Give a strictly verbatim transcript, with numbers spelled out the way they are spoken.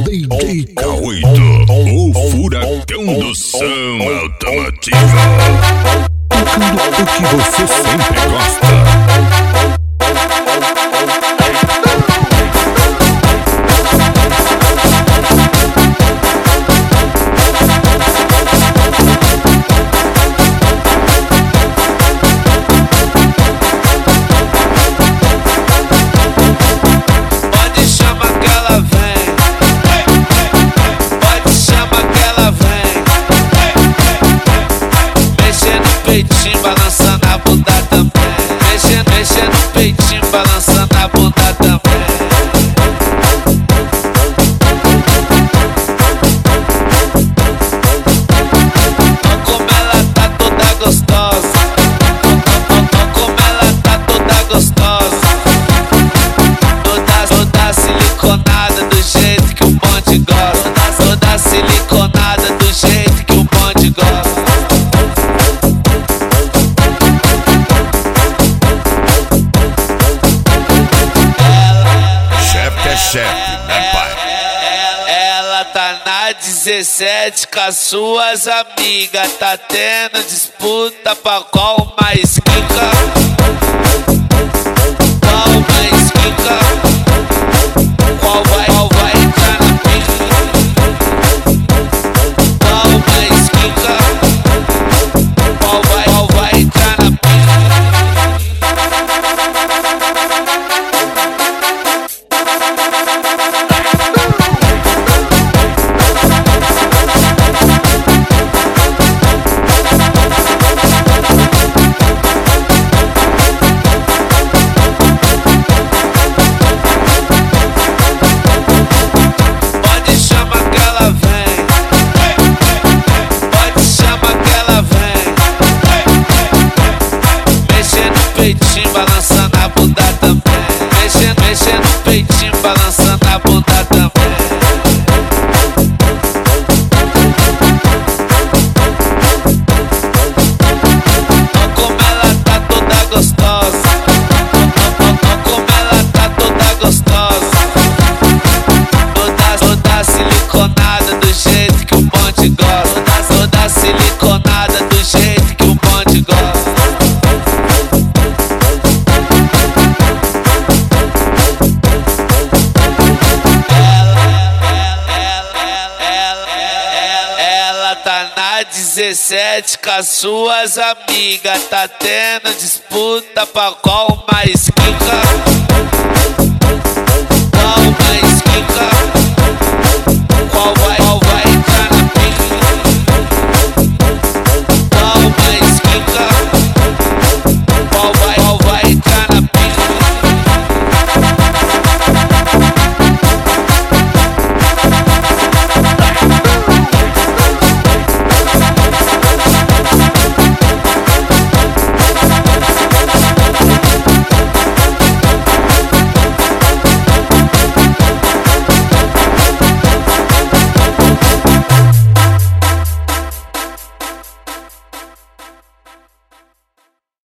D J K oito, o furacão do som automotivo. Tocando o que você sempre gosta. Balançando a bunda também, mexendo, mexendo o peitinho, balançando a bunda também. Olha como ela tá toda gostosa, olha como ela tá toda gostosa, toda, toda siliconada do jeito que o bonde gosta, toda siliconada do jeito que o bonde gosta. Chefe, né, pai? Ela tá na dezessete com as suas amigas, tá tendo disputa pra qual mais quica. Qual mais quica? Qual vai, qual vai entrar na pica? Qual mais quica? Qual vai, qual vai entrar na pica? Balançando a bunda também, mexendo, mexendo o peitinho, balançando a bunda também. Olha como ela tá toda gostosa, olha como ela tá toda gostosa, toda, toda siliconada do jeito que o bonde gosta, toda siliconada do jeito que o bonde gosta. Tá na dezessete com as suas amigas, tá tendo disputa pra qual mais quica.